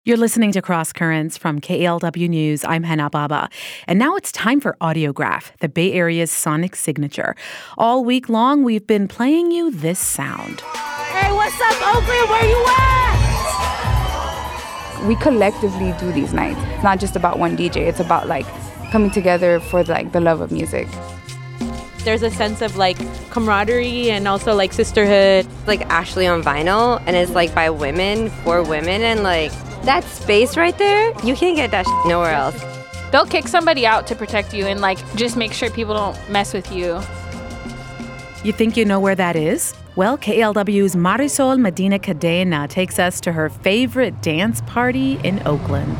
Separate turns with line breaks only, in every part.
You're listening to Cross Currents from KALW News. I'm Hannah Baba. And now it's time for Audiograph, the Bay Area's sonic signature. All week long, we've been playing you this sound.
Hey, what's up, Oakland? Where you at?
We collectively do these nights. It's not just about one DJ. It's about coming together for the love of music.
There's a sense of camaraderie and also sisterhood.
Ashley on vinyl, and it's by women, for women, and that space right there, you can't get that nowhere else.
They'll kick somebody out to protect you and just make sure people don't mess with you.
You think you know where that is? Well, KALW's Marisol Medina Cadena takes us to her favorite dance party in Oakland.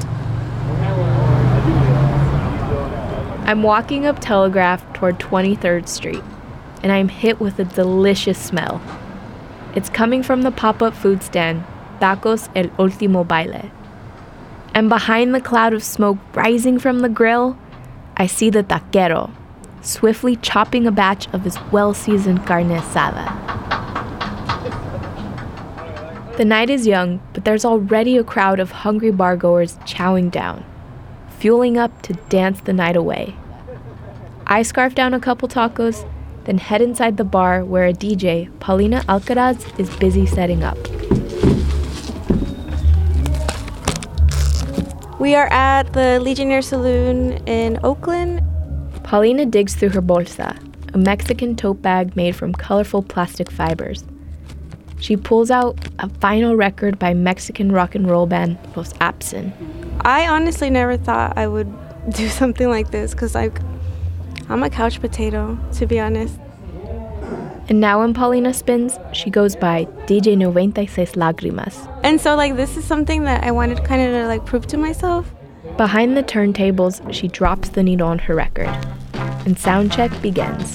I'm walking up Telegraph toward 23rd Street, and I'm hit with a delicious smell. It's coming from the pop-up food stand, Tacos El Último Baile. And behind the cloud of smoke rising from the grill, I see the taquero, swiftly chopping a batch of his well-seasoned carne asada. The night is young, but there's already a crowd of hungry bargoers chowing down, fueling up to dance the night away. I scarf down a couple tacos, then head inside the bar where a DJ, Paulina Alcaraz, is busy setting up.
We are at the Legionnaire Saloon in Oakland.
Paulina digs through her bolsa, a Mexican tote bag made from colorful plastic fibers. She pulls out a vinyl record by Mexican rock and roll band Los Absent.
I honestly never thought I would do something like this because I'm a couch potato, to be honest.
And now when Paulina spins, she goes by DJ 96 Lágrimas.
And so this is something that I wanted kind of to prove to myself.
Behind the turntables, she drops the needle on her record, and sound check begins.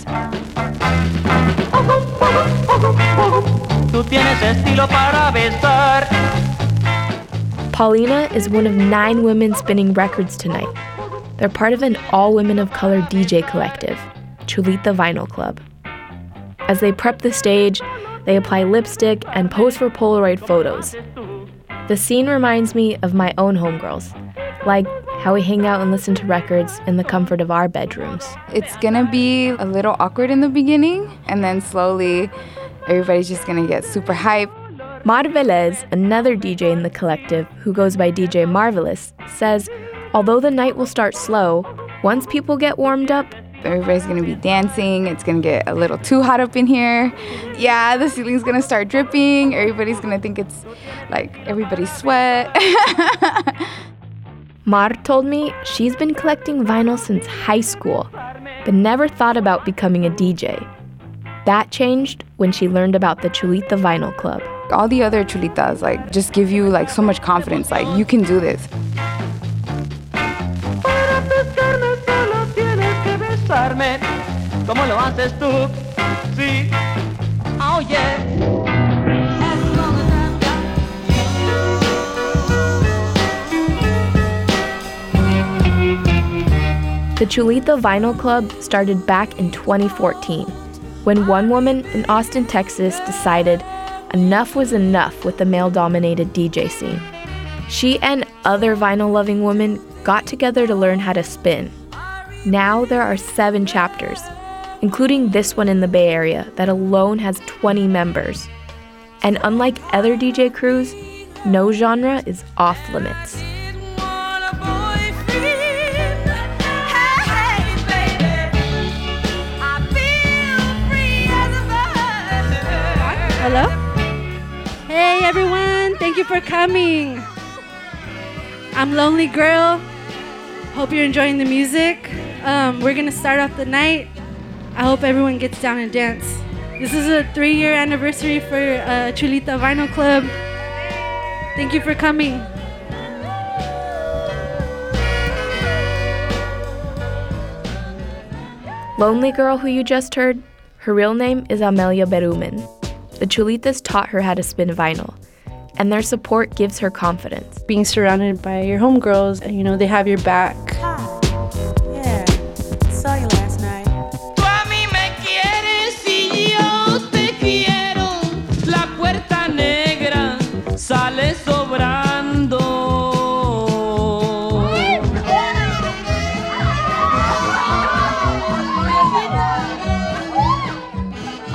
Paulina is one of 9 women spinning records tonight. They're part of an all-women of color DJ collective, Chulita Vinyl Club. As they prep the stage, they apply lipstick and pose for Polaroid photos. The scene reminds me of my own homegirls, like how we hang out and listen to records in the comfort of our bedrooms.
It's gonna be a little awkward in the beginning, and then slowly everybody's just gonna get super hyped.
Mar Velez, another DJ in the collective who goes by DJ Marvelous, says although the night will start slow, once people get warmed up,
everybody's gonna be dancing. It's gonna get a little too hot up in here. Yeah, the ceiling's gonna start dripping. Everybody's gonna think it's everybody's sweat.
Mar told me she's been collecting vinyl since high school, but never thought about becoming a DJ. That changed when she learned about the Chulita Vinyl Club.
All the other chulitas just give you so much confidence. You can do this.
¿Cómo lo haces tú? Sí. Oh yeah.
The Chulita Vinyl Club started back in 2014 when one woman in Austin, Texas decided enough was enough with the male-dominated DJ scene. She and other vinyl-loving women got together to learn how to spin. Now there are 7 chapters, including this one in the Bay Area that alone has 20 members. And unlike other DJ crews, no genre is off limits.
Hello? Hey everyone, thank you for coming. I'm Lonely Girl. Hope you're enjoying the music. We're gonna start off the night. I hope everyone gets down and dance. This is a 3-year anniversary for Chulita Vinyl Club. Thank you for coming.
Lonely Girl, who you just heard, her real name is Amelia Berumen. The Chulitas taught her how to spin vinyl, and their support gives her confidence.
Being surrounded by your homegirls, they have your back.
Yeah, saw you last night.
Tú a mí me quieres y yo te quiero. La puerta negra sale sobrando.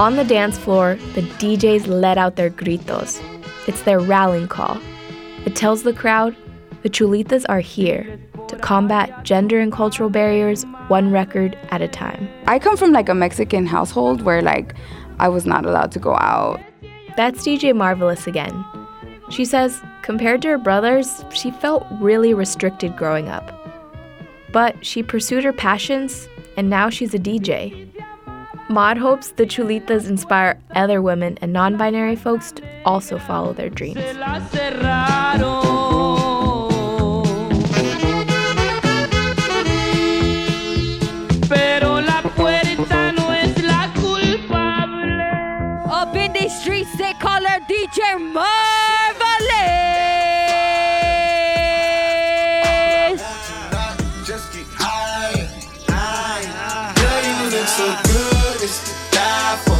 On the dance floor, the DJs let out their gritos. It's their rallying call. It tells the crowd the Chulitas are here to combat gender and cultural barriers one record at a time.
I come from like a Mexican household where like I was not allowed to go out.
That's DJ Marvelous again. She says compared to her brothers, she felt really restricted growing up. But she pursued her passions, and now she's a DJ. Maud hopes the Chulitas inspire other women and non-binary folks to also follow their dreams.
Up in these streets, they call her DJ Marvelous.
Just get high. Girl, you look so good, it's to die for.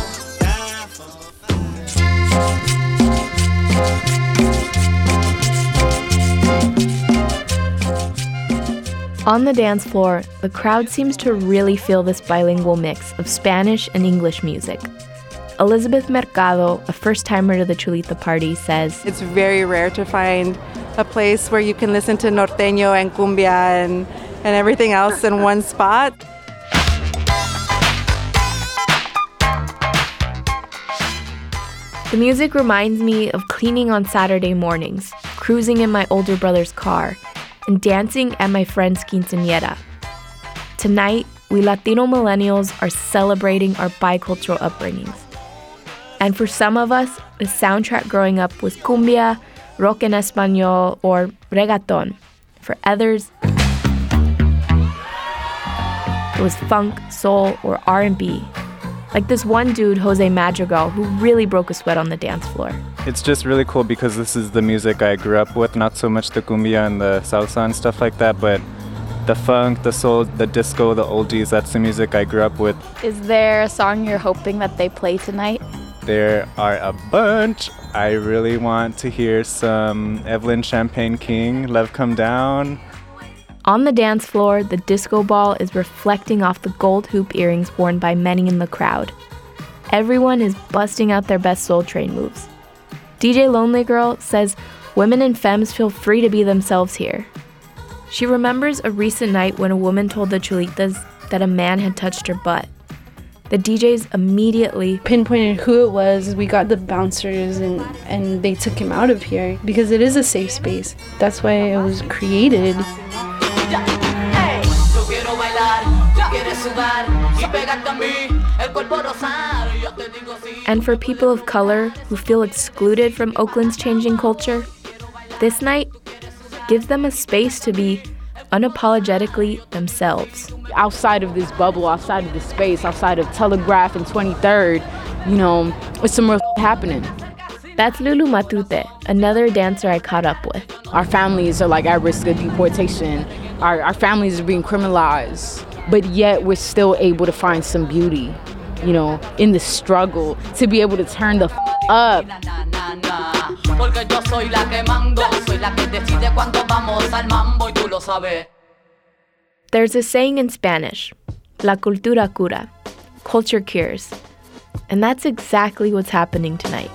On the dance floor, the crowd seems to really feel this bilingual mix of Spanish and English music. Elizabeth Mercado, a first-timer to the Chulita party, says,
It's very rare to find a place where you can listen to norteño and cumbia and everything else in one spot.
The music reminds me of cleaning on Saturday mornings, cruising in my older brother's car, and dancing at my friend's quinceañera. Tonight, we Latino millennials are celebrating our bicultural upbringings. And for some of us, the soundtrack growing up was cumbia, rock en español, or reggaeton. For others, it was funk, soul, or R&B. Like this one dude, Jose Madrigal, who really broke a sweat on the dance floor.
It's just really cool because this is the music I grew up with, not so much the cumbia and the salsa and stuff like that, but the funk, the soul, the disco, the oldies, that's the music I grew up with.
Is there a song you're hoping that they play tonight?
There are a bunch. I really want to hear some Evelyn Champagne King, Love Come Down.
On the dance floor, the disco ball is reflecting off the gold hoop earrings worn by many in the crowd. Everyone is busting out their best Soul Train moves. DJ Lonely Girl says women and femmes feel free to be themselves here. She remembers a recent night when a woman told the Chulitas that a man had touched her butt. The DJs immediately
pinpointed who it was. We got the bouncers and they took him out of here because it is a safe space. That's why it was created.
And for people of color who feel excluded from Oakland's changing culture, this night gives them a space to be unapologetically themselves.
Outside of this bubble, outside of this space, outside of Telegraph and 23rd, it's some real happening.
That's Lulu Matute, another dancer I caught up with.
Our families are like at risk of deportation. Our families are being criminalized, but yet we're still able to find some beauty, in the struggle, to be able to turn the up.
There's a saying in Spanish, la cultura cura, culture cures. And that's exactly what's happening tonight.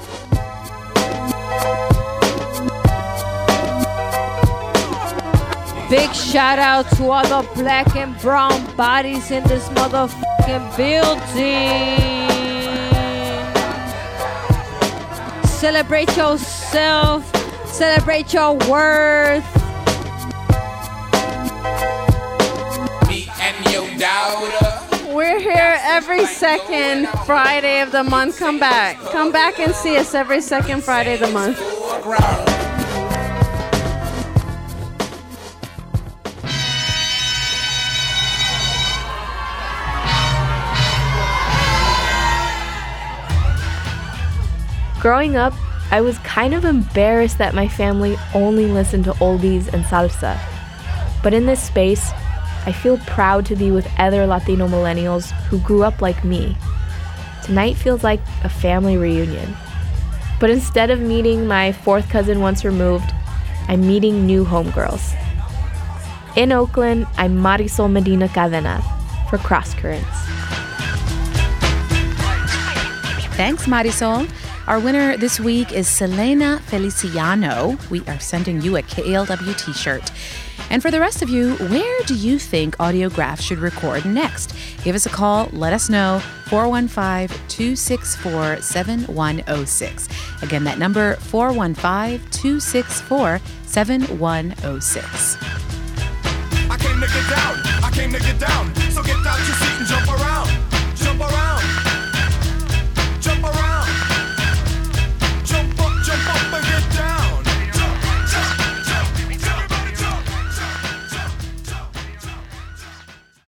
Big shout out to all the black and brown bodies in this motherfucking building. Celebrate yourself. Celebrate your worth.
Me and your daughter.
We're here every second Friday of the month. Come back. Come back and see us every second Friday of the month.
Growing up, I was kind of embarrassed that my family only listened to oldies and salsa. But in this space, I feel proud to be with other Latino millennials who grew up like me. Tonight feels like a family reunion. But instead of meeting my fourth cousin once removed, I'm meeting new homegirls. In Oakland, I'm Marisol Medina Cadena for Cross Currents.
Thanks, Marisol. Our winner this week is Selena Feliciano. We are sending you a KALW t-shirt. And for the rest of you, where do you think Audiograph should record next? Give us a call. Let us know. 415-264-7106. Again, that number, 415-264-7106.
I came to get down, so get out your seat.